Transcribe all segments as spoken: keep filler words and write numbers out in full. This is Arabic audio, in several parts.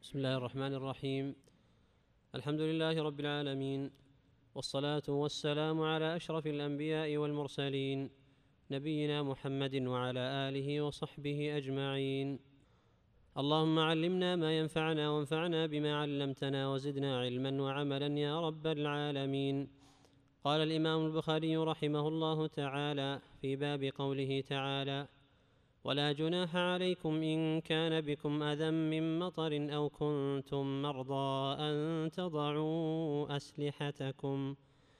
بسم الله الرحمن الرحيم. الحمد لله رب العالمين، والصلاة والسلام على أشرف الأنبياء والمرسلين، نبينا محمد وعلى آله وصحبه أجمعين. اللهم علمنا ما ينفعنا وانفعنا بما علمتنا وزدنا علما وعملا يا رب العالمين. قال الإمام البخاري رحمه الله تعالى في باب قوله تعالى: ولا جناح عليكم إن كان بكم أذى من مطر أو كنتم مرضى أن تضعوا أسلحتكم.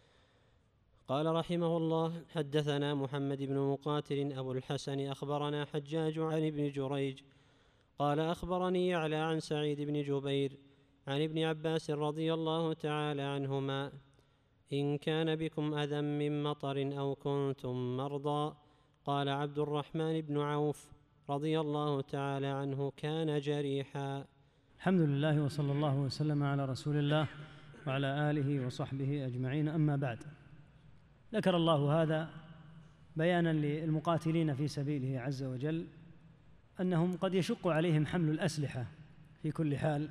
قال رحمه الله: حدثنا محمد بن مقاتل أبو الحسن أخبرنا حجاج عن ابن جريج قال أخبرني يعلى عن سعيد بن جبير عن ابن عباس رضي الله تعالى عنهما: إن كان بكم أذى من مطر أو كنتم مرضى. قال عبد الرحمن بن عوف رضي الله تعالى عنه: كان جريحا. الحمد لله، وصلى الله وسلم على رسول الله وعلى آله وصحبه أجمعين. أما بعد، ذكر الله هذا بيانا للمقاتلين في سبيله عز وجل أنهم قد يشق عليهم حمل الأسلحة في كل حال،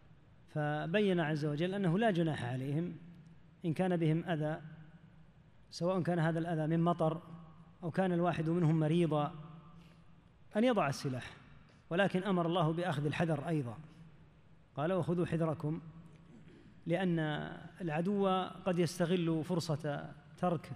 فبين عز وجل أنه لا جناح عليهم إن كان بهم أذى، سواء كان هذا الأذى من مطر أو كان الواحد منهم مريضا، أن يضع السلاح، ولكن أمر الله بأخذ الحذر أيضا. قال: وخذوا حذركم، لأن العدو قد يستغل فرصة ترك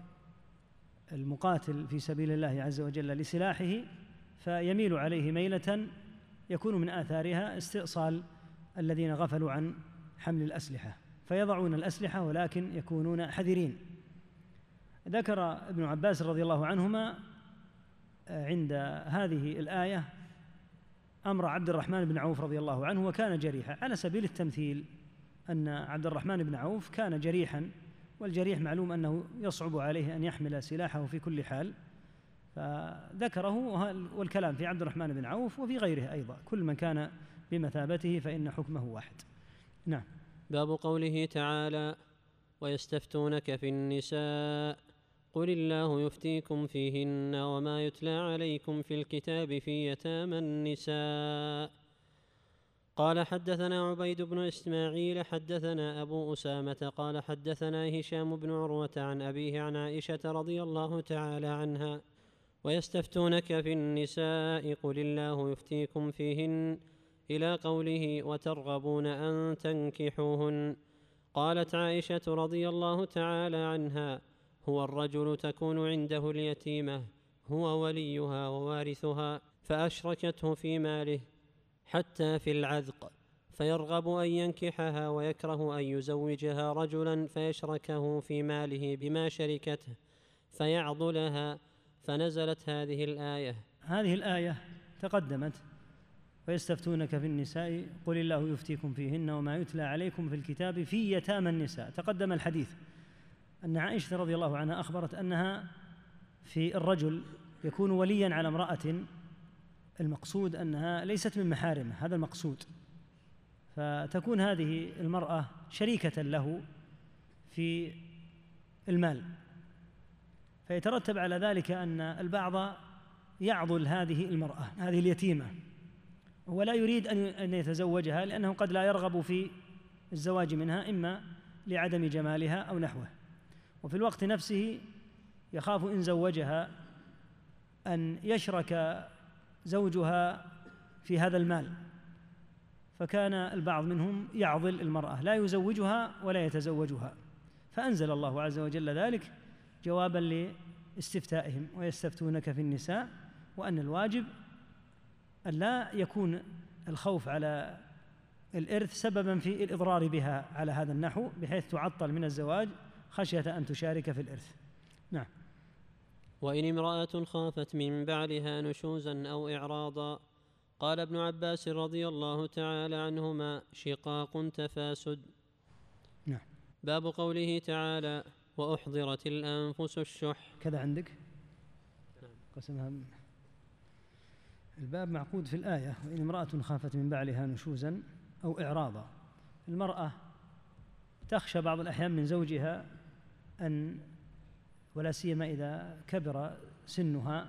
المقاتل في سبيل الله عز وجل لسلاحه، فيميل عليه ميلة يكون من آثارها استئصال الذين غفلوا عن حمل الأسلحة، فيضعون الأسلحة ولكن يكونون حذرين. ذكر ابن عباس رضي الله عنهما عند هذه الآية أمر عبد الرحمن بن عوف رضي الله عنه وكان جريحا، على سبيل التمثيل أن عبد الرحمن بن عوف كان جريحا، والجريح معلوم أنه يصعب عليه أن يحمل سلاحه في كل حال، فذكره. والكلام في عبد الرحمن بن عوف وفي غيره أيضا، كل من كان بمثابته فإن حكمه واحد. نعم. باب قوله تعالى: ويستفتونك في النساء قل الله يفتيكم فيهن وما يتلى عليكم في الكتاب في يتامى النساء. قال: حدثنا عبيد بن إسماعيل حدثنا أبو أسامة قال: حدثنا هشام بن عروة عن أبيه عن عائشة رضي الله تعالى عنها: ويستفتونك في النساء قل الله يفتيكم فيهن إلى قوله: وترغبون أن تنكحوهن. قالت عائشة رضي الله تعالى عنها: هو الرجل تكون عنده اليتيمة هو وليها ووارثها، فأشركته في ماله حتى في العذق، فيرغب أن ينكحها ويكره أن يزوجها رجلا فيشركه في ماله بما شركته فيعضلها، فنزلت هذه الآية. هذه الآية تقدمت: ويستفتونك في النساء قل الله يفتيكم فيهن وما يتلى عليكم في الكتاب في يتامى النساء. تقدم الحديث أن عائشة رضي الله عنها أخبرت أنها في الرجل يكون وليا على امرأة، المقصود أنها ليست من محارمه، هذا المقصود، فتكون هذه المرأة شريكة له في المال، فيترتب على ذلك أن البعض يعضل هذه المرأة هذه اليتيمة ولا يريد أن يتزوجها، لأنه قد لا يرغب في الزواج منها، إما لعدم جمالها أو نحوه، وفي الوقت نفسه يخاف إن زوجها أن يشرك زوجها في هذا المال، فكان البعض منهم يعضل المرأة لا يزوجها ولا يتزوجها، فأنزل الله عز وجل ذلك جوابا لاستفتائهم: ويستفتونك في النساء، وأن الواجب أن لا يكون الخوف على الإرث سببا في الإضرار بها على هذا النحو، بحيث تعطل من الزواج خشية أن تشارك في الإرث. نعم. وإن امرأة خافت من بعلها نشوزا أو إعراضا. قال ابن عباس رضي الله تعالى عنهما: شقاق تفاسد. نعم. باب قوله تعالى: وأحضرت الأنفس الشح. كذا عندك؟ نعم. قسمها من الباب معقود في الآية: وإن امرأة خافت من بعلها نشوزا أو إعراضا. المرأة تخشى بعض الأحيان من زوجها أن، ولا سيما إذا كبر سنها،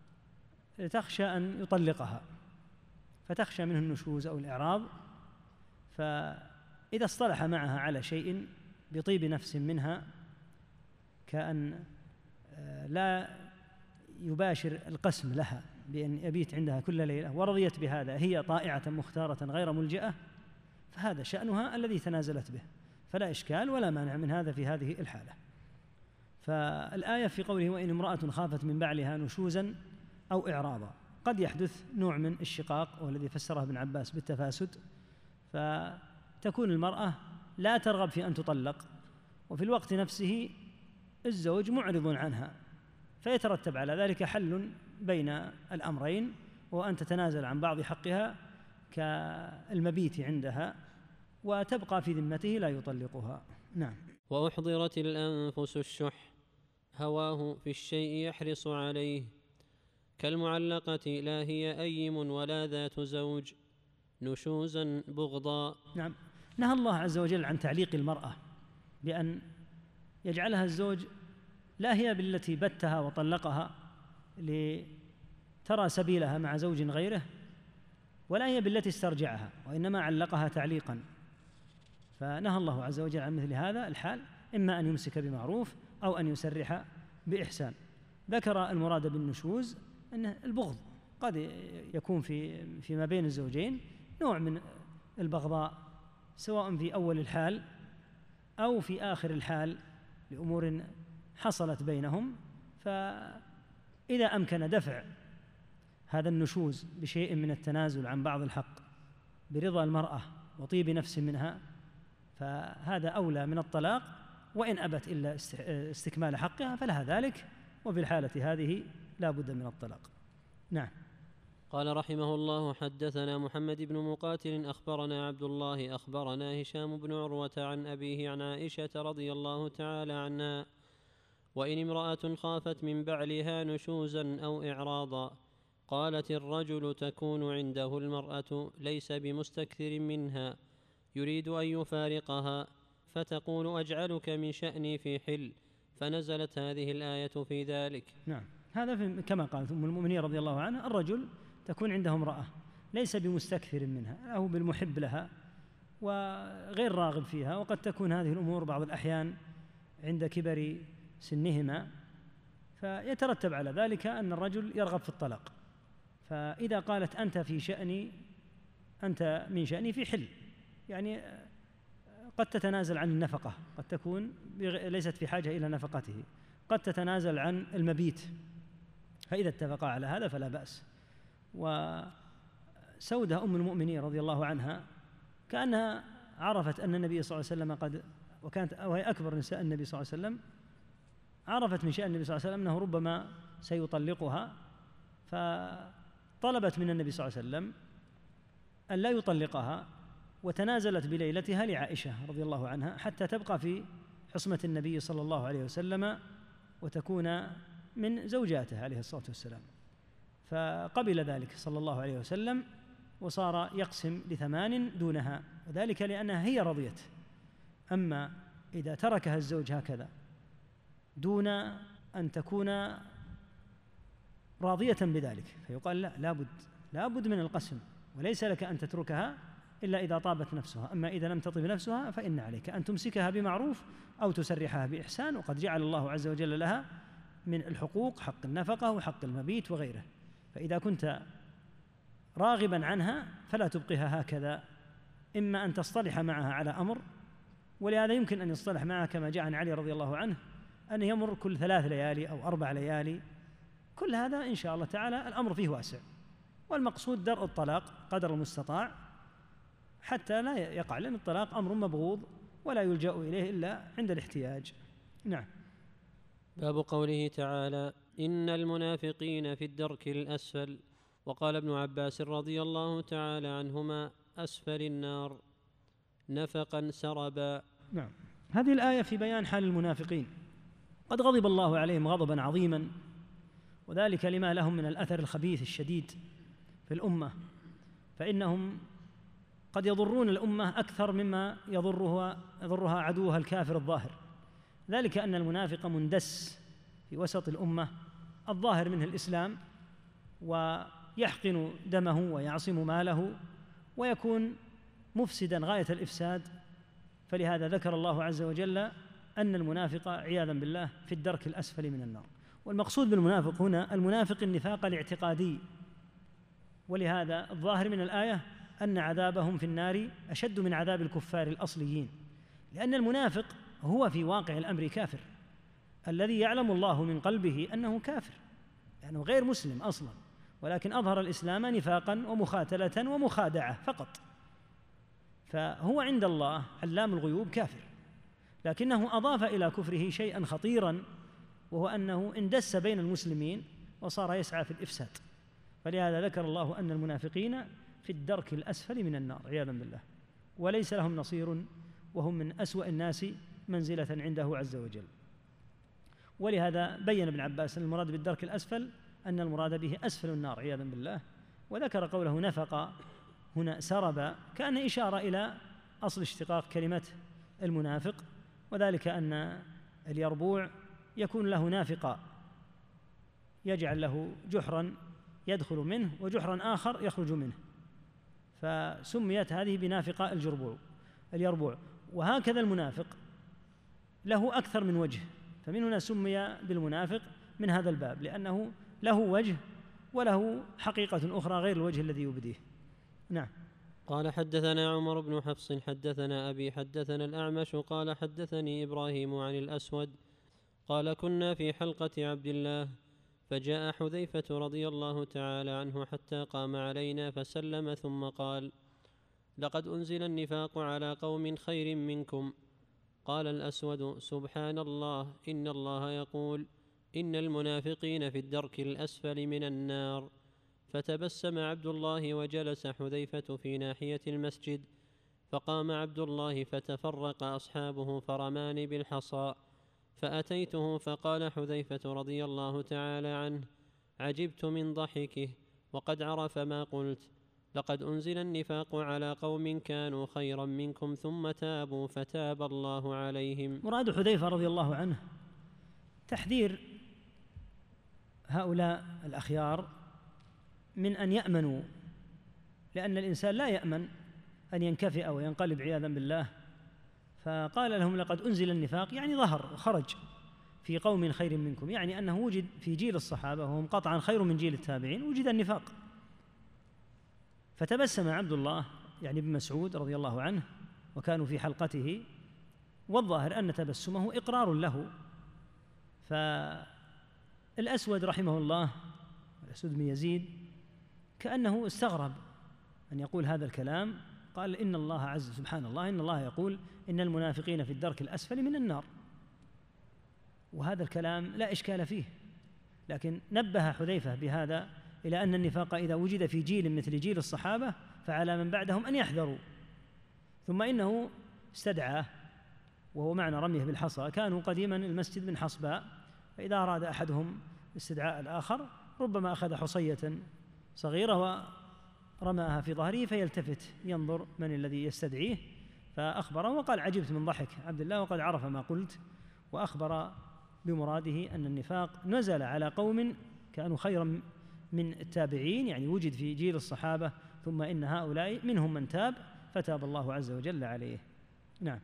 تخشى أن يطلقها، فتخشى منه النشوز أو الإعراض، فإذا اصطلح معها على شيء بطيب نفس منها، كأن لا يباشر القسم لها بأن يبيت عندها كل ليلة ورضيت بهذا، هي طائعة مختارة غير ملجأة، فهذا شأنها الذي تنازلت به، فلا إشكال ولا مانع من هذا في هذه الحالة. فالآية في قوله وإن امرأة خافت من بعلها نشوزا أو إعراضا، قد يحدث نوع من الشقاق والذي فسره ابن عباس بالتفاسد، فتكون المرأة لا ترغب في أن تطلق وفي الوقت نفسه الزوج معرض عنها، فيترتب على ذلك حل بين الأمرين، وأن تتنازل عن بعض حقها كالمبيت عندها وتبقى في ذمته لا يطلقها. نعم. وأحضرت الأنفس الشح، هواه في الشيء يحرص عليه، كالمعلقة لا هي أيم ولا ذات زوج، نشوزا بغضا. نعم. نهى الله عز وجل عن تعليق المرأة بأن يجعلها الزوج لا هي بالتي بتها وطلقها لترى سبيلها مع زوج غيره، ولا هي بالتي استرجعها، وإنما علقها تعليقا. فنهى الله عز وجل عن مثل هذا الحال، إما أن يمسك بمعروف أو أن يسرح بإحسان. ذكر المراد بالنشوز أن البغض قد يكون في فيما بين الزوجين نوع من البغضاء، سواء في أول الحال أو في آخر الحال لأمور حصلت بينهم. فإذا أمكن دفع هذا النشوز بشيء من التنازل عن بعض الحق برضا المرأة وطيب نفس منها، فهذا أولى من الطلاق، وإن أبت إلا استكمال حقها فلها ذلك، وفي الحالة هذه لا بد من الطلاق. نعم. قال رحمه الله حدثنا محمد بن مقاتل أخبرنا عبد الله أخبرنا هشام بن عروة عن أبيه عن عائشة رضي الله تعالى عنها وإن امرأة خافت من بعلها نشوزا أو إعراضا قالت الرجل تكون عنده المرأة ليس بمستكثر منها يريد أن يفارقها فتقول أجعلك من شأني في حل، فنزلت هذه الآية في ذلك. نعم. هذا في كما قالت أم المؤمنين رضي الله عنها، الرجل تكون عنده امرأة ليس بمستكثر منها أو بالمحب لها وغير راغب فيها، وقد تكون هذه الأمور بعض الأحيان عند كبر سنهما، فيترتب على ذلك أن الرجل يرغب في الطلاق. فإذا قالت أنت في شأني أنت من شأني في حل، يعني قد تتنازل عن النفقة، قد تكون ليست في حاجة إلى نفقته، قد تتنازل عن المبيت، فإذا اتفقا على هذا فلا بأس. وسودة أم المؤمنين رضي الله عنها كأنها عرفت أن النبي صلى الله عليه وسلم قد، وكانت وهي أكبر نساء النبي صلى الله عليه وسلم، عرفت من شأن النبي صلى الله عليه وسلم أنه ربما سيطلقها، فطلبت من النبي صلى الله عليه وسلم أن لا يطلقها، وتنازلت بليلتها لعائشة رضي الله عنها حتى تبقى في حصمة النبي صلى الله عليه وسلم وتكون من زوجاته عليه الصلاة والسلام. فقبل ذلك صلى الله عليه وسلم وصار يقسم لثمان دونها، وذلك لأنها هي رضيت. أما إذا تركها الزوج هكذا دون أن تكون راضية بذلك فيقال لا، لابد لابد من القسم، وليس لك أن تتركها إلا إذا طابت نفسها. أما إذا لم تطب نفسها فإن عليك أن تمسكها بمعروف أو تسرحها بإحسان، وقد جعل الله عز وجل لها من الحقوق حق النفقة وحق المبيت وغيره. فإذا كنت راغبا عنها فلا تبقيها هكذا، إما أن تصطلح معها على أمر، ولهذا يمكن أن يصطلح معها كما جاء عن علي رضي الله عنه أن يمر كل ثلاث ليالي أو أربع ليالي، كل هذا إن شاء الله تعالى الأمر فيه واسع، والمقصود درء الطلاق قدر المستطاع حتى لا يقع، لأن الطلاق أمر مبغوض ولا يلجأ إليه إلا عند الاحتياج. نعم. باب قوله تعالى إن المنافقين في الدرك الأسفل. وقال ابن عباس رضي الله تعالى عنهما أسفل النار نفقا سربا. نعم. هذه الآية في بيان حال المنافقين، قد غضب الله عليهم غضبا عظيما، وذلك لما لهم من الأثر الخبيث الشديد في الأمة، فإنهم قد يضرون الأمة أكثر مما يضرها يضرها عدوها الكافر الظاهر. ذلك أن المنافق مندس في وسط الأمة، الظاهر منه الإسلام ويحقن دمه ويعصم ماله، ويكون مفسدا غاية الإفساد، فلهذا ذكر الله عز وجل أن المنافق عياذا بالله في الدرك الأسفل من النار. والمقصود بالمنافق هنا المنافق النفاق الاعتقادي، ولهذا الظاهر من الآية أن عذابهم في النار أشد من عذاب الكفار الأصليين، لأن المنافق هو في واقع الأمر كافر، الذي يعلم الله من قلبه أنه كافر، لأنه يعني غير مسلم أصلا، ولكن أظهر الإسلام نفاقا ومخاتلة ومخادعة فقط، فهو عند الله علام الغيوب كافر، لكنه أضاف إلى كفره شيئا خطيرا، وهو أنه اندس بين المسلمين وصار يسعى في الإفساد. فلهذا ذكر الله أن المنافقين في الدرك الأسفل من النار عياذا بالله، وليس لهم نصير، وهم من أسوأ الناس منزلة عنده عز وجل. ولهذا بين ابن عباس أن المراد بالدرك الأسفل أن المراد به أسفل النار عياذا بالله، وذكر قوله نفق هنا سرب كأن إشارة إلى أصل اشتقاق كلمة المنافق، وذلك أن اليربوع يكون له نافقا، يجعل له جحرا يدخل منه وجحرا آخر يخرج منه، فسميت هذه بنافقة الجربوع اليربوع. وهكذا المنافق له أكثر من وجه، فمن هنا سمي بالمنافق من هذا الباب، لأنه له وجه وله حقيقة أخرى غير الوجه الذي يبديه. نعم. قال حدثنا عمر بن حفص حدثنا أبي حدثنا الأعمش قال حدثني إبراهيم عن الأسود قال كنا في حلقة عبد الله فجاء حذيفة رضي الله تعالى عنه حتى قام علينا فسلم ثم قال لقد أنزل النفاق على قوم خير منكم. قال الأسود سبحان الله إن الله يقول إن المنافقين في الدرك الأسفل من النار. فتبسم عبد الله وجلس حذيفة في ناحية المسجد، فقام عبد الله فتفرق أصحابه فرماني بالحصى، فأتيته فقال حذيفة رضي الله تعالى عنه عجبت من ضحكه وقد عرف ما قلت، لقد أنزل النفاق على قوم كانوا خيرا منكم ثم تابوا فتاب الله عليهم. مراد حذيفة رضي الله عنه تحذير هؤلاء الأخيار من أن يأمنوا، لأن الإنسان لا يأمن أن ينكفئ وينقلب عياذا بالله، فقال لهم لقد أنزل النفاق يعني ظهر وخرج في قوم خير منكم، يعني أنه وجد في جيل الصحابة وهم قطعا خير من جيل التابعين وجد النفاق. فتبسم عبد الله يعني ابن مسعود رضي الله عنه وكانوا في حلقته، والظاهر أن تبسمه إقرار له. فالأسود رحمه الله الأسود بن يزيد كأنه استغرب أن يقول هذا الكلام، قال إن الله عز سبحان الله إن الله يقول إن المنافقين في الدرك الأسفل من النار، وهذا الكلام لا إشكال فيه، لكن نبه حذيفة بهذا إلى أن النفاق إذا وجد في جيل مثل جيل الصحابة فعلى من بعدهم أن يحذروا. ثم إنه استدعاه وهو معنى رميه بالحصى، كانوا قديما المسجد من حصباء، فإذا أراد أحدهم استدعاء الآخر ربما أخذ حصية صغيرة ورماها في ظهره فيلتفت ينظر من الذي يستدعيه، فأخبره وقال عجبت من ضحك عبد الله وقد عرف ما قلت، وأخبر بمراده أن النفاق نزل على قوم كانوا خيرا من التابعين، يعني وجد في جيل الصحابة، ثم إن هؤلاء منهم من تاب فتاب الله عز وجل عليه. نعم.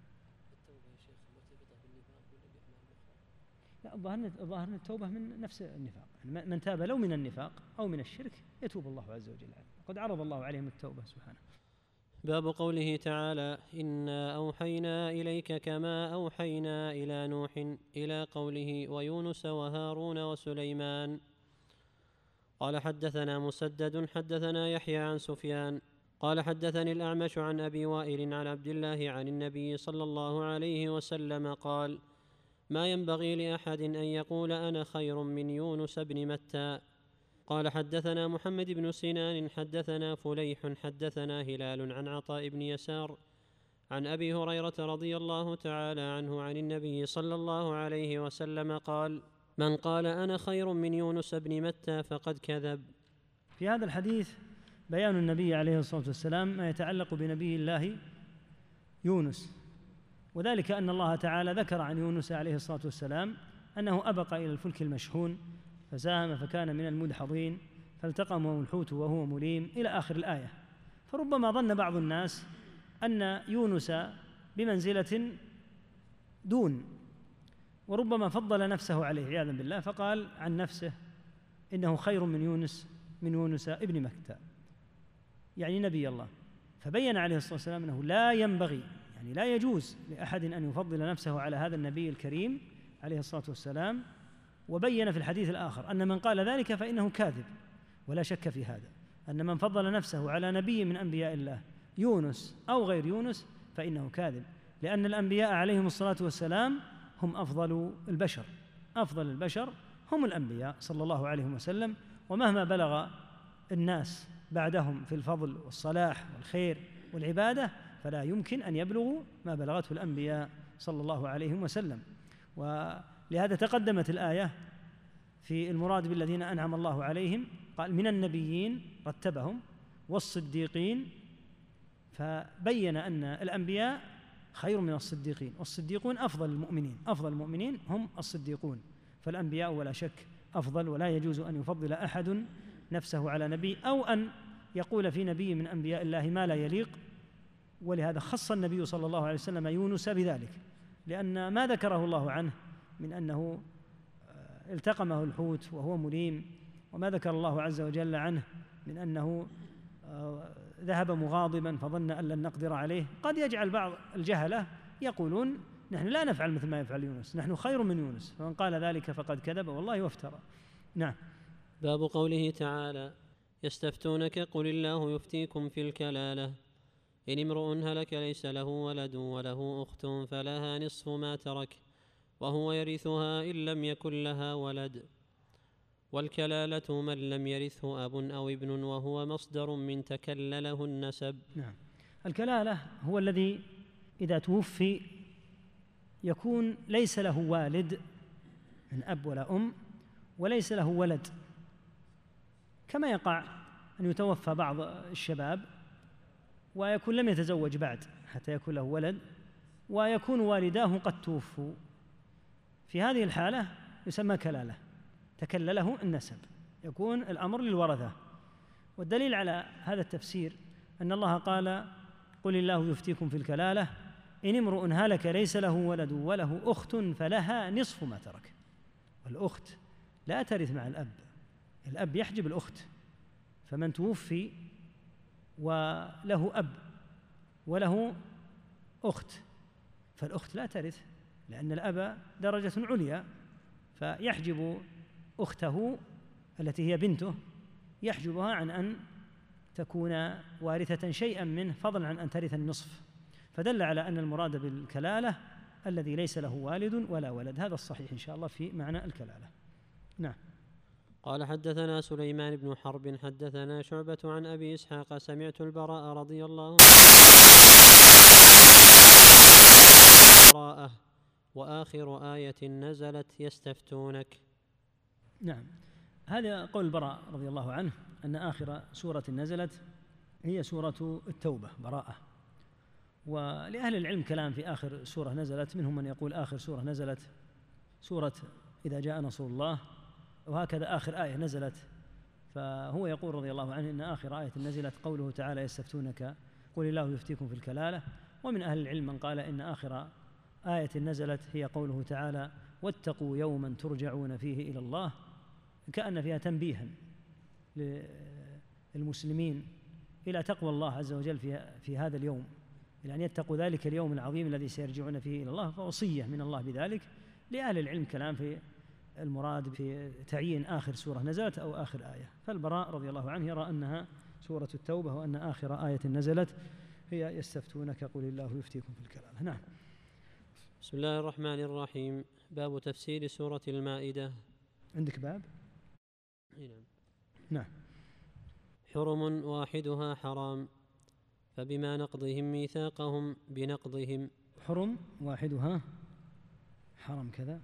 لا الظاهر أن التوبة من نفس النفاق، يعني من تاب لو من النفاق أو من الشرك يتوب الله عز وجل عليه، قد عرض الله عليهم التوبة سبحانه. باب قوله تعالى إنا أوحينا إليك كما أوحينا إلى نوح إلى قوله ويونس وهارون وسليمان. قال حدثنا مسدد حدثنا يحيى عن سفيان قال حدثني الأعمش عن أبي وائل عن عبد الله عن النبي صلى الله عليه وسلم قال ما ينبغي لأحد أن يقول أنا خير من يونس بن متى. قال حدثنا محمد بن سنان حدثنا فليح حدثنا هلال عن عطاء بن يسار عن أبي هريرة رضي الله تعالى عنه عن النبي صلى الله عليه وسلم قال من قال أنا خير من يونس بن متى فقد كذب. في هذا الحديث بيان النبي عليه الصلاة والسلام ما يتعلق بنبي الله يونس، وذلك أن الله تعالى ذكر عن يونس عليه الصلاة والسلام أنه أبق إلى الفلك المشحون فساهم فكان من المدحضين فالتقمه الحوت وهو مليم إلى آخر الآية. فربما ظن بعض الناس أن يونس بمنزلة دون، وربما فضل نفسه عليه عياذا بالله، فقال عن نفسه إنه خير من يونس من يونس ابن متى، يعني نبي الله. فبين عليه الصلاة والسلام أنه لا ينبغي، يعني لا يجوز لأحد أن يفضل نفسه على هذا النبي الكريم عليه الصلاة والسلام. وبين في الحديث الآخر أن من قال ذلك فإنه كاذب، ولا شك في هذا، أن من فضل نفسه على نبي من أنبياء الله يونس أو غير يونس فإنه كاذب، لأن الأنبياء عليهم الصلاة والسلام هم أفضل البشر، أفضل البشر هم الأنبياء صلى الله عليه وسلم، ومهما بلغ الناس بعدهم في الفضل والصلاح والخير والعبادة فلا يمكن أن يبلغوا ما بلغته الأنبياء صلى الله عليه وسلم. ولهذا تقدمت الآية في المراد بالذين أنعم الله عليهم، قال من النبيين رتبهم والصديقين، فبين أن الأنبياء خير من الصديقين، والصديقون أفضل المؤمنين، أفضل المؤمنين هم الصديقون، فالأنبياء ولا شك أفضل، ولا يجوز أن يفضل أحد نفسه على نبي أو أن يقول في نبي من أنبياء الله ما لا يليق. ولهذا خص النبي صلى الله عليه وسلم يونس بذلك، لأن ما ذكره الله عنه من أنه التقمه الحوت وهو مليم، وما ذكر الله عز وجل عنه من أنه ذهب مغاضبا فظن أن لن نقدر عليه، قد يجعل بعض الجهلة يقولون نحن لا نفعل مثل ما يفعل يونس، نحن خير من يونس، فمن قال ذلك فقد كذب والله وافترى. نعم. باب قوله تعالى: يستفتونك قل الله يفتيكم في الكلالة إن امرؤ هلك ليس له ولد وله أخت فلها نصف ما ترك وهو يرثها إن لم يكن لها ولد، والكلالة من لم يرثه أب أو ابن، وهو مصدر من تكلله النسب. نعم. الكلالة هو الذي إذا توفي يكون ليس له والد من أب ولا أم وليس له ولد، كما يقع أن يتوفى بعض الشباب ويكون لم يتزوج بعد حتى يكون له ولد، ويكون والداه قد توفوا، في هذه الحالة يسمى كلالة، تكلله النسب، يكون الأمر للورثة. والدليل على هذا التفسير أن الله قال: قل الله يفتيكم في الكلالة إن امرؤ هلك ليس له ولد وله أخت فلها نصف ما ترك. والأخت لا ترث مع الأب، الأب يحجب الأخت، فمن توفي وله أب وله أخت فالأخت لا ترث، لأن الأب درجة عليا، فيحجب أخته التي هي بنته، يحجبها عن أن تكون وارثة شيئا منه فضلا عن أن ترث النصف، فدل على أن المراد بالكلالة الذي ليس له والد ولا ولد، هذا الصحيح إن شاء الله في معنى الكلالة. نعم. قال: حدثنا سليمان بن حرب حدثنا شعبة عن أبي إسحاق سمعت البراء رضي الله عنه براءة وآخر آية نزلت يستفتونك. نعم، هذا قول البراء رضي الله عنه أن آخر سورة نزلت هي سورة التوبة براءة. ولأهل العلم كلام في آخر سورة نزلت، منهم من يقول آخر سورة نزلت سورة إذا جاء نصر الله، وهكذا آخر آية نزلت، فهو يقول رضي الله عنه إن آخر آية نزلت قوله تعالى: يستفتونك قل الله يفتيكم في الكلالة. ومن أهل العلم من قال إن آخر آية نزلت هي قوله تعالى: واتقوا يوما ترجعون فيه إلى الله، كأن فيها تنبيها للمسلمين إلى تقوى الله عز وجل في, في هذا اليوم، إلى أن يتقوا ذلك اليوم العظيم الذي سيرجعون فيه إلى الله، فوصية من الله بذلك. لأهل العلم كلام في المراد في تعيين آخر سورة نزلت أو آخر آية، فالبراء رضي الله عنه يرى أنها سورة التوبة، وأن آخر آية نزلت هي يستفتونك قل الله يفتيكم في الكلالة. نعم. بسم الله الرحمن الرحيم. باب تفسير سورة المائدة. عندك باب؟ نعم. نعم. حرم واحدها حرام، فبما نقضهم ميثاقهم بنقضهم. حرم واحدها حرم كذا،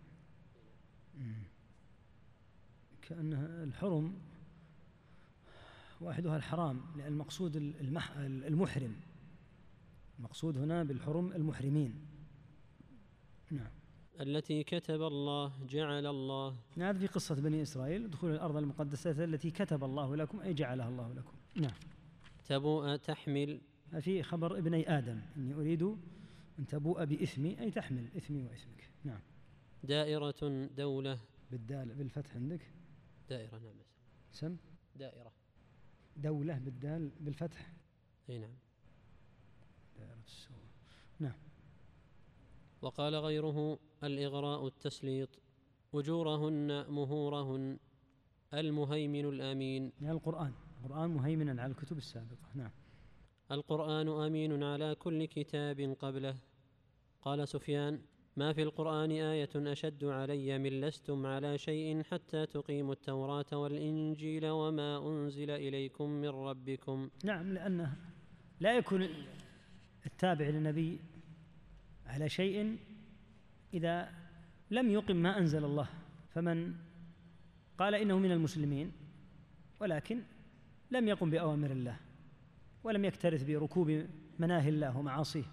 كأنها الحرم واحدها الحرام، لأن المقصود المح المحرم، المقصود هنا بالحرم المحرمين. نعم. التي كتب الله جعل الله. هذا في قصة بني إسرائيل دخول الأرض المقدسة التي كتب الله لكم أي جعلها الله لكم. نعم. تبوء تحمل في خبر ابني آدم إني أريد أن تبوء بإثمي أي تحمل إثمي وإثمك. نعم. دائرة دولة بالدال بالفتح عندك؟ دائرة. نعم. سم دائرة. دولة بالدال بالفتح. أي نعم. دائرة السوء. نعم. وقال غيره الإغراء التسليط، أجورهن مهورهن، المهيمن الأمين. يعني القرآن القرآن مهيمنا على الكتب السابقة. نعم. القرآن أمين على كل كتاب قبله. قال سفيان: ما في القرآن آية أشد علي من لستم على شيء حتى تقيموا التوراة والإنجيل وما أنزل إليكم من ربكم. نعم، لأنه لا يكون التابع للنبي على شيء إذا لم يقم ما أنزل الله. فمن قال إنه من المسلمين ولكن لم يقم بأوامر الله ولم يكترث بركوب مناهي الله ومعاصيه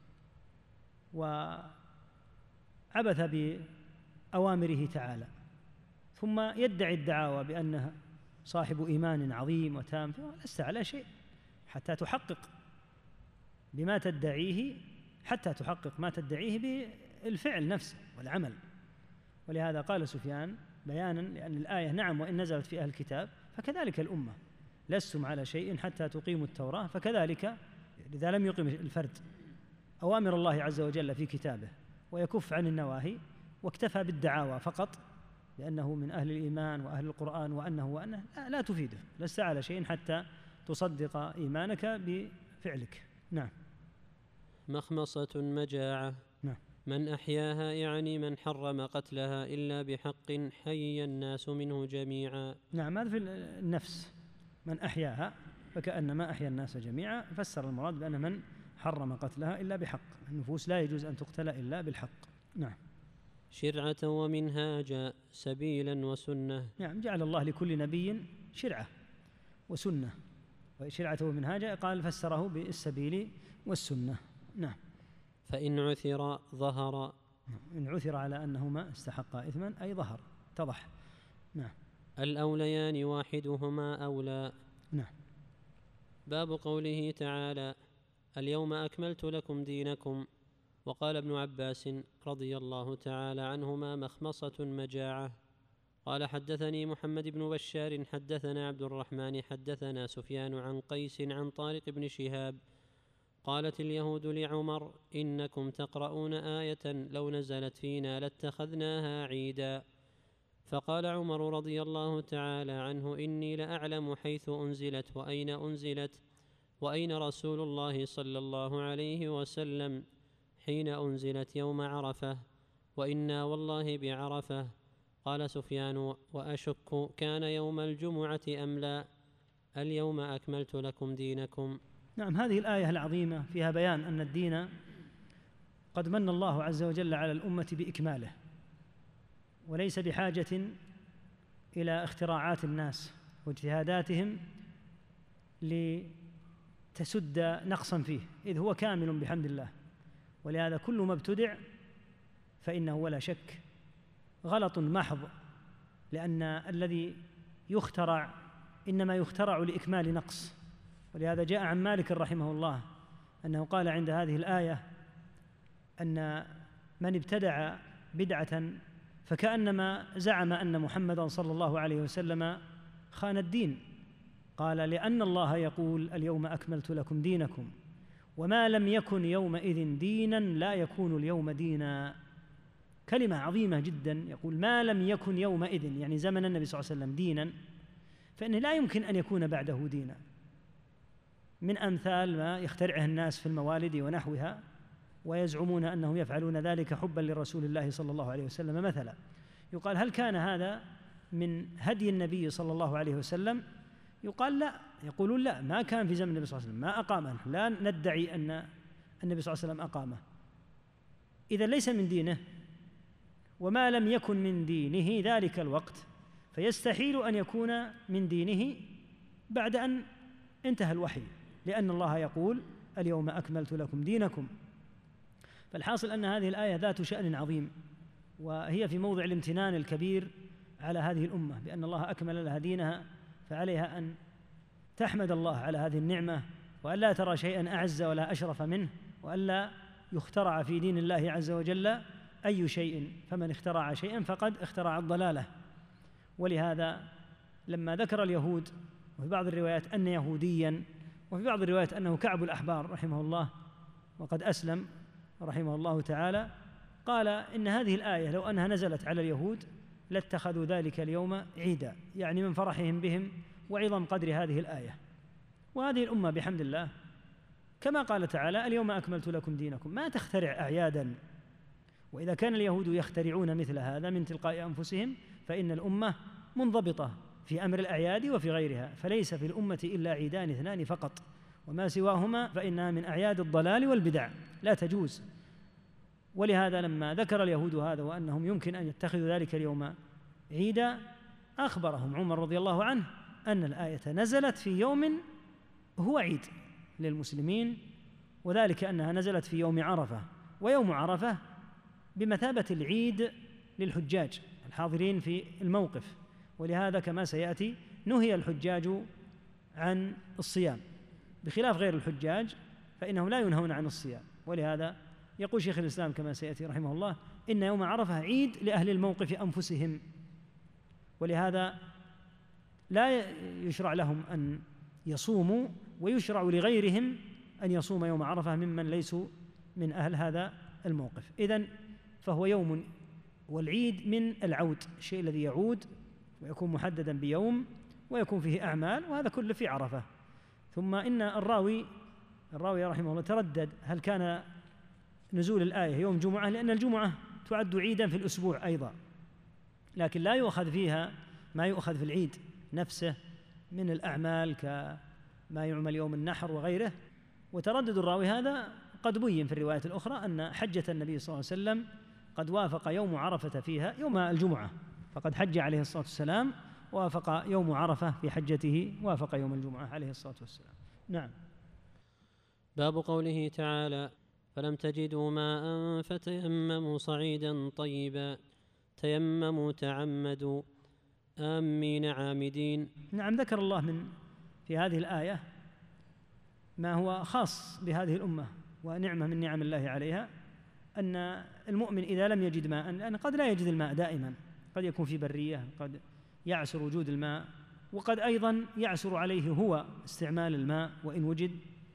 وعبث بأوامره تعالى، ثم يدعي الدعاوى بأنه صاحب إيمان عظيم وتام، لست على شيء حتى تحقق بما تدعيه، حتى تحقق ما تدعيه بالفعل نفسه والعمل. ولهذا قال سفيان بيانا لأن الآية نعم وإن نزلت في أهل الكتاب فكذلك الأمة لستم على شيء حتى تقيموا التوراة، فكذلك إذا لم يقم الفرد أوامر الله عز وجل في كتابه ويكف عن النواهي واكتفى بالدعاوى فقط لأنه من أهل الإيمان وأهل القرآن وأنه وأنه لا, لا تفيده، لست على شيء حتى تصدق إيمانك بفعلك. نعم. مخمصة مجاعة. نعم. من أحياها يعني من حرم قتلها إلا بحق حي الناس منه جميعا. نعم، هذا في النفس، من أحياها فكأنما أحيا الناس جميعا، فسر المراد بأن من حرم قتلها إلا بحق، النفوس لا يجوز أن تقتل إلا بالحق. نعم. شرعة ومنهاجا، سبيلا وسنة. نعم، جعل الله لكل نبي شرعة وسنة، وشرعة ومنهاجا قال فسره بالسبيل والسنة. نعم. فإن عثر ظهر. إن عثر على أنهما استحقا إثما أي ظهر اتضح. نعم. الأوليان واحدهما أولى. نعم. باب قوله تعالى: اليوم أكملت لكم دينكم. وقال ابن عباس رضي الله تعالى عنهما: مخمصة مجاعة. قال: حدثني محمد بن بشار حدثنا عبد الرحمن حدثنا سفيان عن قيس عن طارق بن شهاب قالت اليهود لعمر: إنكم تقرؤون آية لو نزلت فينا لاتخذناها عيدا. فقال عمر رضي الله تعالى عنه: إني لأعلم حيث أنزلت وأين أنزلت وأين رسول الله صلى الله عليه وسلم حين أنزلت يوم عرفة، وإنا والله بعرفة. قال سفيان: وأشك كان يوم الجمعة أم لا؟ اليوم أكملت لكم دينكم. نعم، هذه الآية العظيمة فيها بيان أن الدين قد من الله عز وجل على الأمة بإكماله، وليس بحاجة إلى اختراعات الناس واجتهاداتهم لتسد نقصا فيه، إذ هو كامل بحمد الله. ولهذا كل ما ابتدع فإنه ولا شك غلط محض، لأن الذي يخترع إنما يخترع لإكمال نقص. ولهذا جاء عن مالك رحمه الله أنه قال عند هذه الآية أن من ابتدع بدعة فكأنما زعم أن محمدًا صلى الله عليه وسلم خان الدين. قال: لأن الله يقول: اليوم أكملت لكم دينكم، وما لم يكن يومئذ دينا لا يكون اليوم دينا. كلمة عظيمة جدا، يقول ما لم يكن يومئذ، يعني زمن النبي صلى الله عليه وسلم، دينا، فإنه لا يمكن أن يكون بعده دينا، من أمثال ما يخترعه الناس في الموالد ونحوها، ويزعمون أنهم يفعلون ذلك حبا لرسول الله صلى الله عليه وسلم. مثلا يقال: هل كان هذا من هدي النبي صلى الله عليه وسلم؟ يقال لا، يقولون لا، ما كان في زمن النبي صلى الله عليه وسلم، ما أقامه، لا ندعي أن النبي صلى الله عليه وسلم أقامه، إذا ليس من دينه. وما لم يكن من دينه ذلك الوقت فيستحيل أن يكون من دينه بعد أن انتهى الوحي، لأن الله يقول: اليوم أكملت لكم دينكم. فالحاصل أن هذه الآية ذات شأن عظيم، وهي في موضع الامتنان الكبير على هذه الأمة بأن الله أكمل لها دينها، فعليها أن تحمد الله على هذه النعمة وألا ترى شيئا أعز ولا أشرف منه، وألا يخترع في دين الله عز وجل أي شيء، فمن اخترع شيئا فقد اخترع الضلالة. ولهذا لما ذكر اليهود وفي بعض الروايات أن يهوديا، وفي بعض الروايات أنه كعب الأحبار رحمه الله وقد أسلم رحمه الله تعالى، قال إن هذه الآية لو أنها نزلت على اليهود لاتخذوا ذلك اليوم عيدا، يعني من فرحهم بهم وعظم قدر هذه الآية. وهذه الأمة بحمد الله كما قال تعالى اليوم أكملت لكم دينكم، ما تخترع أعيادا. وإذا كان اليهود يخترعون مثل هذا من تلقاء أنفسهم فإن الأمة منضبطة في أمر الأعياد وفي غيرها، فليس في الأمة إلا عيدان اثنان فقط، وما سواهما فإنها من أعياد الضلال والبدع لا تجوز. ولهذا لما ذكر اليهود هذا وأنهم يمكن أن يتخذوا ذلك اليوم عيدا، أخبرهم عمر رضي الله عنه أن الآية نزلت في يوم هو عيد للمسلمين، وذلك أنها نزلت في يوم عرفة، ويوم عرفة بمثابة العيد للحجاج الحاضرين في الموقف. ولهذا كما سيأتي نهي الحجاج عن الصيام، بخلاف غير الحجاج فإنهم لا ينهون عن الصيام. ولهذا يقول شيخ الإسلام كما سيأتي رحمه الله إن يوم عرفة عيد لأهل الموقف أنفسهم، ولهذا لا يشرع لهم أن يصوموا، ويشرع لغيرهم أن يصوم يوم عرفة ممن ليسوا من أهل هذا الموقف. إذن فهو يوم، والعيد من العود، الشيء الذي يعود ويكون محددا بيوم ويكون فيه أعمال، وهذا كله في عرفة. ثم إن الراوي الراوي رحمه الله تردد هل كان نزول الآية يوم جمعة، لأن الجمعة تعد عيدا في الأسبوع أيضا، لكن لا يؤخذ فيها ما يؤخذ في العيد نفسه من الأعمال كما يعمل يوم النحر وغيره. وتردد الراوي هذا قد بين في الروايات الأخرى أن حجة النبي صلى الله عليه وسلم قد وافق يوم عرفة فيها يوم الجمعة، فقد حج عليه الصلاة والسلام وافق يوم عرفة في حجته، وافق يوم الجمعة عليه الصلاة والسلام. نعم. باب قوله تعالى: فلم تجدوا ماء فتيمموا صعيدا طيبا تيمموا تعمدوا آمين عامدين. نعم، ذكر الله من في هذه الآية ما هو خاص بهذه الأمة ونعمة من نعم الله عليها، أن المؤمن إذا لم يجد ماء، لأن قد لا يجد الماء دائما، قد يكون في برية، قد يعسر وجود الماء، وقد أيضا يعسر عليه هو استعمال الماء وإن وجد.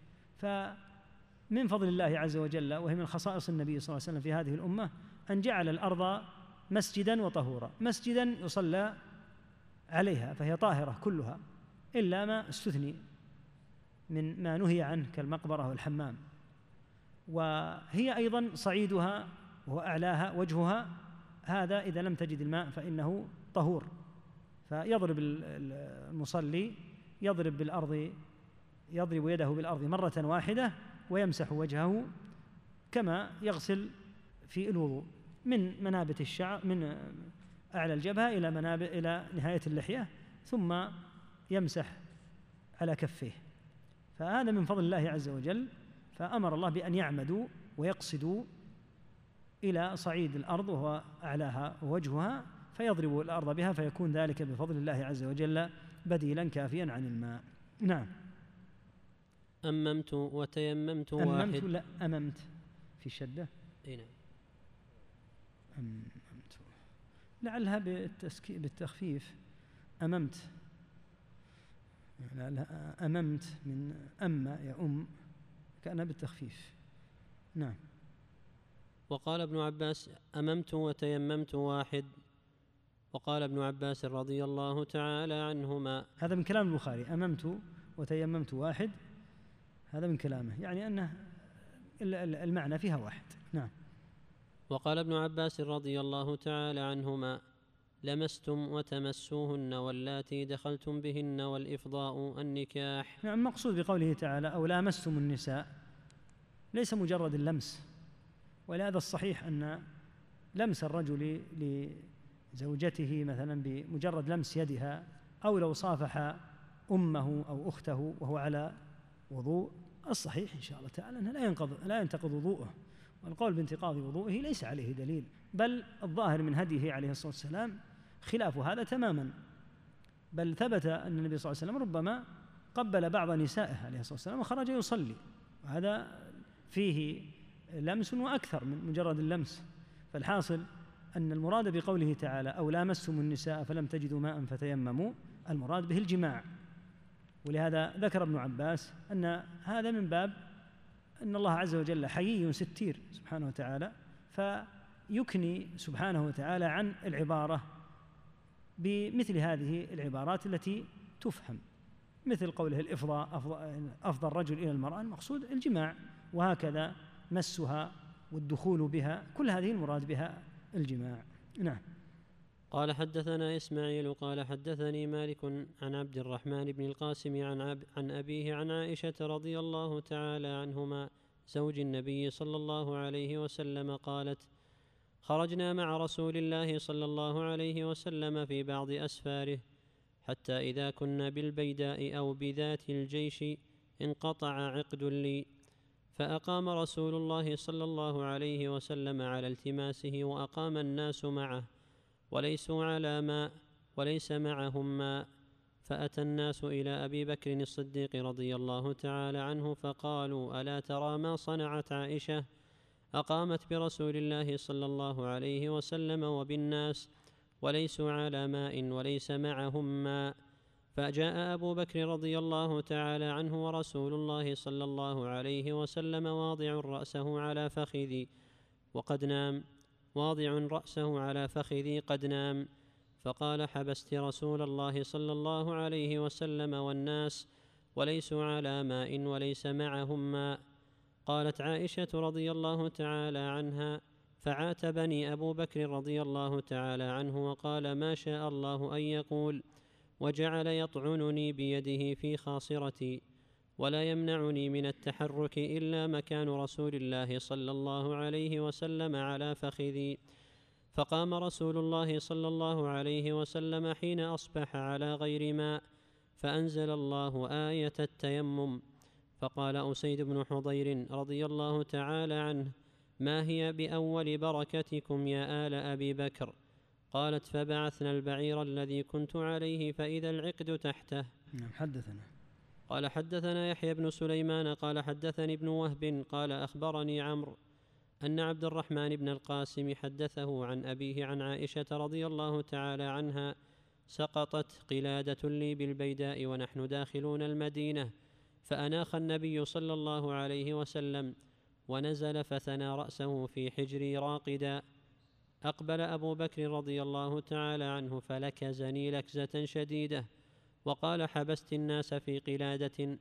فمن فضل الله عز وجل وهي من خصائص النبي صلى الله عليه وسلم في هذه الأمة أن جعل الأرض مسجدا وطهورا، مسجدا يصلى عليها فهي طاهرة كلها إلا ما استثني من ما نهي عنه كالمقبرة والحمام، وهي أيضا صعيدها وهو أعلاها وجهها، هذا إذا لم تجد الماء فإنه طهور. فيضرب المصلي يضرب بالأرض يضرب يده بالأرض مرة واحدة ويمسح وجهه كما يغسل في الوضوء من منابت الشعر، من أعلى الجبهة إلى منابت إلى نهاية اللحية، ثم يمسح على كفيه. فهذا من فضل الله عز وجل، فأمر الله بأن يعمدوا ويقصدوا إلى صعيد الأرض وهو أعلاها ووجهها، فيضربوا الأرض بها، فيكون ذلك بفضل الله عز وجل بديلا كافيا عن الماء. نعم. أممت وتيممت أممت واحد. لا أممت في شدة. أي نعم. أممت لعلها بالتسكي بالتخفيف أممت، لعلها أممت من أما يأم كأنها بالتخفيف. نعم. وقال ابن عباس: أممت وتيممت واحد. وقال ابن عباس رضي الله تعالى عنهما: هذا من كلام البخاري، أممت وتيممت واحد، هذا من كلامه، يعني أنه المعنى فيها واحد. نعم. وقال ابن عباس رضي الله تعالى عنهما: لمستم وتمسوهن واللاتي دخلتم بهن والإفضاء النكاح. نعم. المقصود بقوله تعالى أو لامستم النساء ليس مجرد اللمس، ولهذا الصحيح أن لمس الرجل لزوجته مثلا بمجرد لمس يدها، أو لو صافح أمه أو أخته وهو على وضوء، الصحيح إن شاء الله تعالى أنه لا ينقض لا ينتقض وضوءه، والقول بانتقاض وضوءه ليس عليه دليل، بل الظاهر من هديه عليه الصلاة والسلام خلاف هذا تماما. بل ثبت أن النبي صلى الله عليه وسلم ربما قبل بعض نسائه عليه الصلاة والسلام وخرج يصلي، وهذا فيه لمس وأكثر من مجرد اللمس. فالحاصل أن المراد بقوله تعالى أو لامستم النساء فلم تجدوا ماء فتيمموا، المراد به الجماع. ولهذا ذكر ابن عباس أن هذا من باب أن الله عز وجل حيي ستير سبحانه وتعالى، فيكني سبحانه وتعالى عن العبارة بمثل هذه العبارات التي تفهم، مثل قوله الإفضاء أفضى الرجل إلى المرأة، المقصود الجماع، وهكذا مسها والدخول بها، كل هذه المراد بها الجماع. نعم. قال حدثنا إسماعيل قال حدثني مالك عن عبد الرحمن بن القاسم عن, عب عن أبيه عن عائشة رضي الله تعالى عنهما زوج النبي صلى الله عليه وسلم قالت: خرجنا مع رسول الله صلى الله عليه وسلم في بعض أسفاره، حتى إذا كنا بالبيداء أو بذات الجيش انقطع عقد لي، فأقام رسول الله صلى الله عليه وسلم على التماسه، وأقام الناس معه وليسوا على ماء وليس معهم ماء، فأتى الناس إلى أبي بكر الصديق رضي الله تعالى عنه فقالوا: ألا ترى ما صنعت عائشة؟ أقامت برسول الله صلى الله عليه وسلم وبالناس وليسوا على ماء وليس معهم ماء. فجاء أبو بكر رضي الله تعالى عنه ورسول الله صلى الله عليه وسلم واضع رأسه على فخذي وقد نام واضع رأسه على فخذي قد نام، فقال: حبست رسول الله صلى الله عليه وسلم والناس وليسوا على ماء وليس معهم ماء. قالت عائشة رضي الله تعالى عنها: فعاتبني أبو بكر رضي الله تعالى عنه وقال: ما شاء الله أن يقول، وجعل يطعنني بيده في خاصرتي، ولا يمنعني من التحرك إلا مكان رسول الله صلى الله عليه وسلم على فخذي. فقام رسول الله صلى الله عليه وسلم حين أصبح على غير ماء، فأنزل الله آية التيمم. فقال أسيد بن حضير رضي الله تعالى عنه: ما هي بأول بركتكم يا آل أبي بكر؟ قالت: فبعثنا البعير الذي كنت عليه فإذا العقد تحته. نعم. حدثنا. قال حدثنا يحيى بن سليمان قال حدثني ابن وهب قال أخبرني عمرو أن عبد الرحمن بن القاسم حدثه عن أبيه عن عائشة رضي الله تعالى عنها: سقطت قلادة لي بالبيداء ونحن داخلون المدينة، فأناخ النبي صلى الله عليه وسلم ونزل فثنى رأسه في حجري راقدا. أقبل أبو بكر رضي الله تعالى عنه فلكزني لكزة شديدة وقال: حبست الناس في قلادة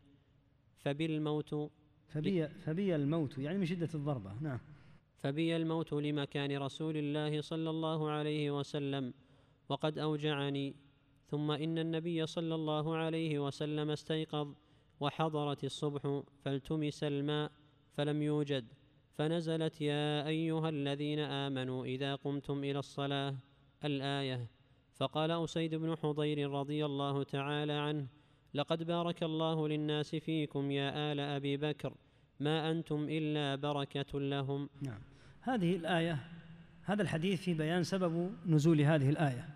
فبالموت فبي, فبي الموت يعني من شدة الضربة. نعم. فبي الموت لمكان رسول الله صلى الله عليه وسلم وقد أوجعني. ثم إن النبي صلى الله عليه وسلم استيقظ وحضرت الصبح فالتمس الماء فلم يوجد، فنزلت: يا أيها الذين آمنوا إذا قمتم إلى الصلاة الآية. فقال أسيد بن حضير رضي الله تعالى عنه: لقد بارك الله للناس فيكم يا آل أبي بكر، ما أنتم إلا بركة لهم. نعم. هذه الآية، هذا الحديث في بيان سبب نزول هذه الآية،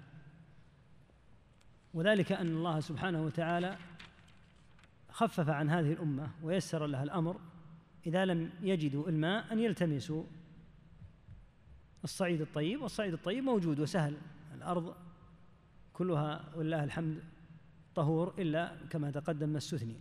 وذلك أن الله سبحانه وتعالى خفف عن هذه الأمة ويسر لها الأمر إذا لم يجدوا الماء أن يلتمسوا الصعيد الطيب، والصعيد الطيب موجود وسهل، الأرض كلها ولله الحمد طهور إلا كما تقدم ما استثني.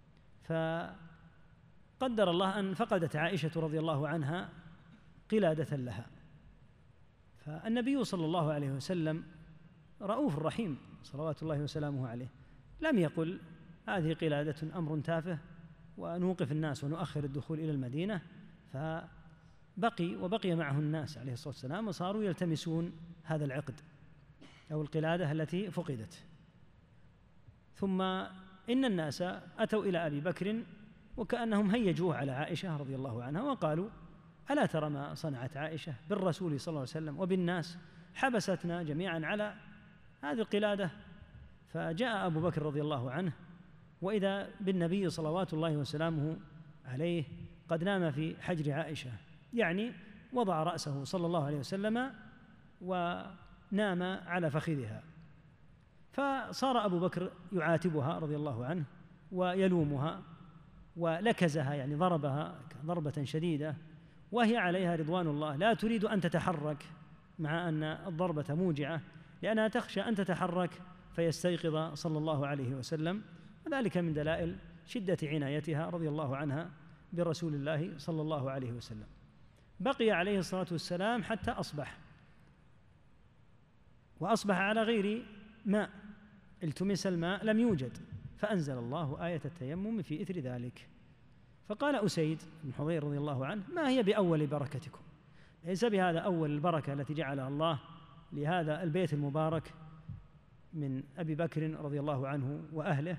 فقدر الله أن فقدت عائشة رضي الله عنها قلادة لها، فالنبي صلى الله عليه وسلم رؤوف رحيم صلوات الله وسلامه عليه، لم يقل هذه قلادة أمر تافه ونوقف الناس ونؤخر الدخول إلى المدينة، فبقي وبقي معه الناس عليه الصلاة والسلام وصاروا يلتمسون هذا العقد أو القلادة التي فقدت. ثم إن الناس أتوا إلى أبي بكر وكأنهم هيجوه على عائشة رضي الله عنها وقالوا: ألا ترى ما صنعت عائشة بالرسول صلى الله عليه وسلم وبالناس، حبستنا جميعا على هذه القلادة. فجاء أبو بكر رضي الله عنه وإذا بالنبي صلوات الله وسلامه عليه قد نام في حجر عائشة، يعني وضع رأسه صلى الله عليه وسلم ونام على فخذها. فصار أبو بكر يعاتبها رضي الله عنه ويلومها ولكزها، يعني ضربها ضربة شديدة، وهي عليها رضوان الله لا تريد أن تتحرك مع أن الضربة موجعة، لأنها تخشى أن تتحرك فيستيقظ صلى الله عليه وسلم، وذلك من دلائل شدة عنايتها رضي الله عنها برسول الله صلى الله عليه وسلم. بقي عليه الصلاة والسلام حتى أصبح، وأصبح على غير ماء، التمس الماء لم يوجد، فأنزل الله آية التيمم في إثر ذلك. فقال أسيد بن حضير رضي الله عنه: ما هي بأول بركتكم؟ ليس بهذا أول البركة التي جعلها الله لهذا البيت المبارك من أبي بكر رضي الله عنه وأهله.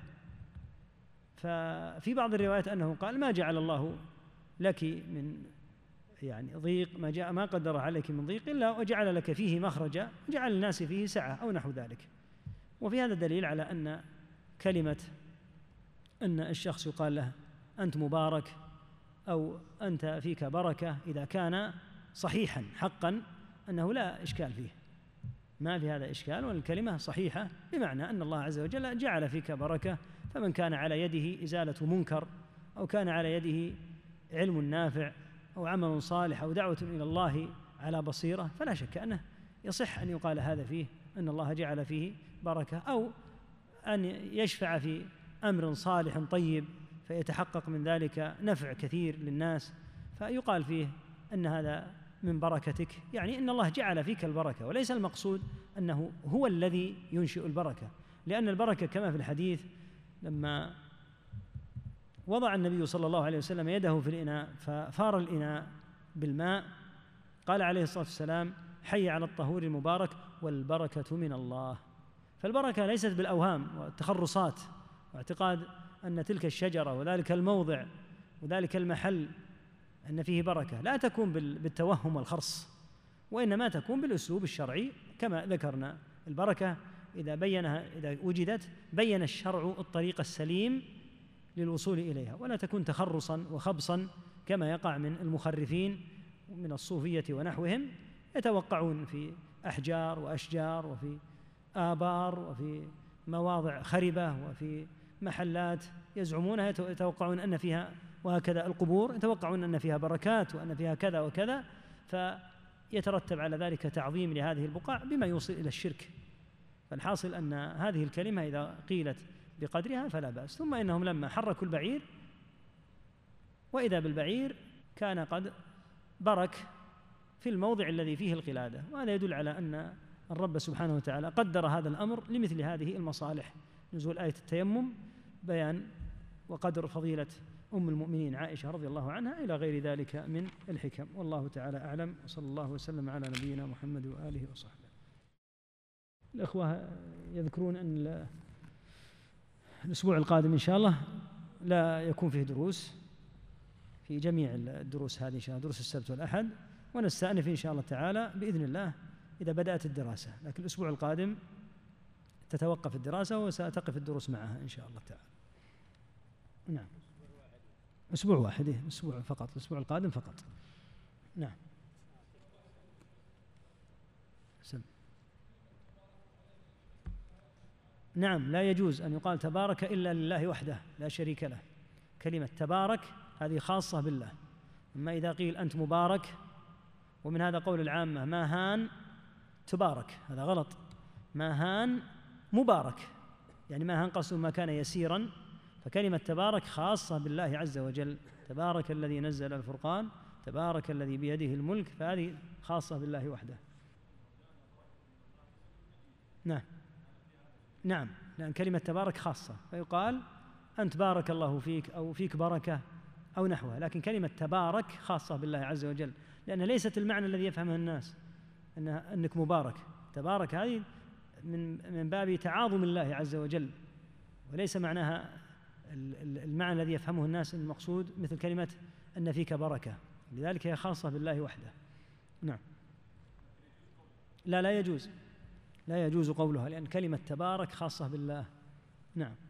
ففي بعض الروايات أنه قال: ما جعل الله لك من يعني ضيق، ما جاء ما قدر عليك من ضيق إلا وجعل لك فيه مخرجا، جعل الناس فيه سعة أو نحو ذلك. وفي هذا دليل على أن كلمة أن الشخص يقال له أنت مبارك أو أنت فيك بركة إذا كان صحيحا حقا أنه لا إشكال فيه، ما في هذا إشكال، والكلمة صحيحة بمعنى أن الله عز وجل جعل فيك بركة، فمن كان على يده إزالة منكر أو كان على يده علم نافع أو عمل صالح أو دعوة إلى الله على بصيرة فلا شك أنه يصح أن يقال هذا فيه أن الله جعل فيه بركة، أو أن يشفع في أمر صالح طيب فيتحقق من ذلك نفع كثير للناس فيقال فيه أن هذا من بركتك، يعني أن الله جعل فيك البركة، وليس المقصود أنه هو الذي ينشئ البركة، لأن البركة كما في الحديث لما وضع النبي صلى الله عليه وسلم يده في الإناء ففار الإناء بالماء قال عليه الصلاة والسلام: حي على الطهور المبارك والبركة من الله. فالبركة ليست بالأوهام والتخرصات واعتقاد أن تلك الشجرة وذلك الموضع وذلك المحل أن فيه بركة، لا تكون بالتوهم والخرص، وإنما تكون بالأسلوب الشرعي كما ذكرنا. البركة إذا بينها إذا وجدت بين الشرع الطريق السليم للوصول إليها، ولا تكون تخرصا وخبصا كما يقع من المخرفين من الصوفية ونحوهم، يتوقعون في أحجار وأشجار وفي آبار وفي مواضع خربة وفي محلات يزعمونها يتوقعون أن فيها، وهكذا القبور يتوقعون أن فيها بركات وأن فيها كذا وكذا، فيترتب على ذلك تعظيم لهذه البقاع بما يوصل إلى الشرك. فالحاصل أن هذه الكلمة إذا قيلت بقدرها فلا بأس. ثم إنهم لما حركوا البعير وإذا بالبعير كان قد برك في الموضع الذي فيه القلادة، وهذا يدل على أن الرب سبحانه وتعالى قدر هذا الأمر لمثل هذه المصالح، نزول آية التيمم، بيان وقدر فضيلة أم المؤمنين عائشة رضي الله عنها، إلى غير ذلك من الحكم. والله تعالى أعلم، وصلى الله وسلم على نبينا محمد وآله وصحبه. الأخوة يذكرون أن الأسبوع القادم إن شاء الله لا يكون فيه دروس في جميع الدروس هذه إن شاء الله، دروس السبت والأحد، ونستأنف إن شاء الله تعالى بإذن الله إذا بدأت الدراسة، لكن الأسبوع القادم تتوقف الدراسة وستقف الدروس معها إن شاء الله تعالى. نعم، أسبوع واحد، أسبوع فقط، الأسبوع القادم فقط. نعم. سم. نعم، لا يجوز أن يقال تبارك إلا لله وحده لا شريك له. كلمة تبارك هذه خاصة بالله، أما إذا قيل أنت مبارك، ومن هذا قول العامة: ما هان تبارك، هذا غلط. ما هان مبارك، يعني ما هان قصده ما كان يسيرا، فكلمة تبارك خاصة بالله عز وجل. تبارك الذي نزل الفرقان، تبارك الذي بيده الملك، فهذه خاصة بالله وحده. نعم نعم، لأن كلمة تبارك خاصة، فيقال أنت بارك الله فيك أو فيك بركة أو نحوها، لكن كلمة تبارك خاصة بالله عز وجل، لأن ليست المعنى الذي يفهمه الناس أنها أنك مبارك. تبارك هذه من من باب تعاظم الله عز وجل، وليس معناها المعنى الذي يفهمه الناس المقصود مثل كلمة أن فيك بركة، لذلك هي خاصة بالله وحده. نعم. لا لا يجوز، لا يجوز قولها، لأن كلمة تبارك خاصة بالله. نعم.